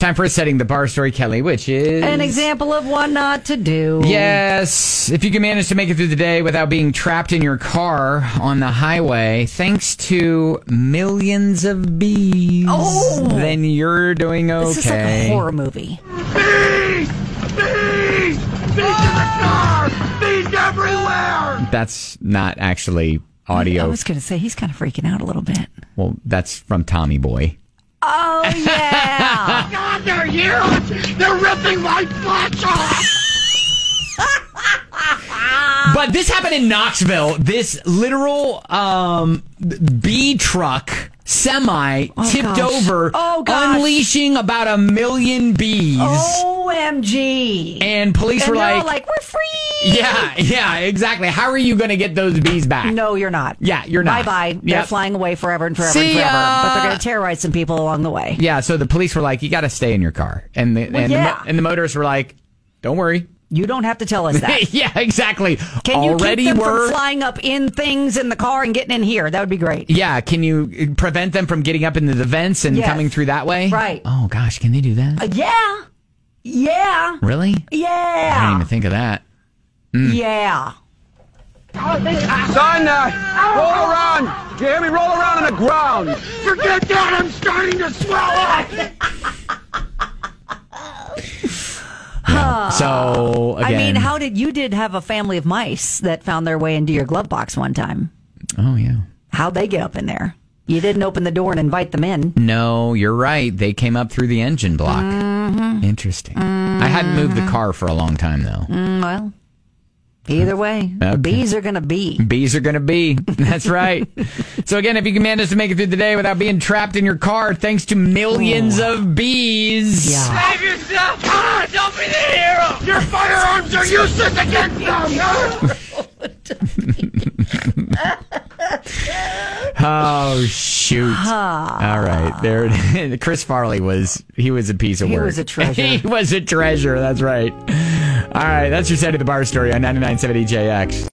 Time for setting the bar story, Kelly, which is an example of what not to do. Yes. If you can manage to make it through the day without being trapped in your car on the highway, thanks to millions of bees, then you're doing okay. This is like a horror movie. Bees! Bees! Bees in the car! Bees everywhere! That's not actually audio. I was going to say, he's kind of freaking out a little bit. Well, that's from Tommy Boy. Oh, yeah. God, they're huge! They're ripping my flesh off! But this happened in Knoxville. This literal bee truck semi tipped over, unleashing about 1 million bees. OMG. And police were like, we're free. Yeah, exactly. How are you going to get those bees back? No, you're not. Yeah, you're not. Bye-bye. They're Yep. flying away forever and forever See and forever. ya. But they're going to terrorize some people along the way. Yeah, so the police were like, you got to stay in your car. And the motorists were like, don't worry. You don't have to tell us that. Yeah, exactly. Can you keep them from flying up in things in the car and getting in here? That would be great. Yeah, can you prevent them from getting up into the vents and coming through that way? Right. Oh, gosh, can they do that? Yeah. Yeah. Really? Yeah. I didn't even think of that. Yeah. Son, roll around. Do you hear me? Roll around on the ground. Forget that! I'm starting to swell up! So, again. I mean, you did have a family of mice that found their way into your glove box one time. Oh, yeah. How'd they get up in there? You didn't open the door and invite them in. No, you're right. They came up through the engine block. Mm-hmm. Interesting. I hadn't moved the car for a long time, though. Well, either way, bees are going to be. Bees are going to be. That's right. So again, if you can manage to make it through the day without being trapped in your car, thanks to millions of bees. Yeah. Save yourself! Ah, don't be the hero! Your firearms are useless against them! Oh, shoot. All right. There it is. Chris Farley was a piece of work. He was a treasure. He was a treasure. That's right. All right. That's your set of the bar story on 99.7 EJX.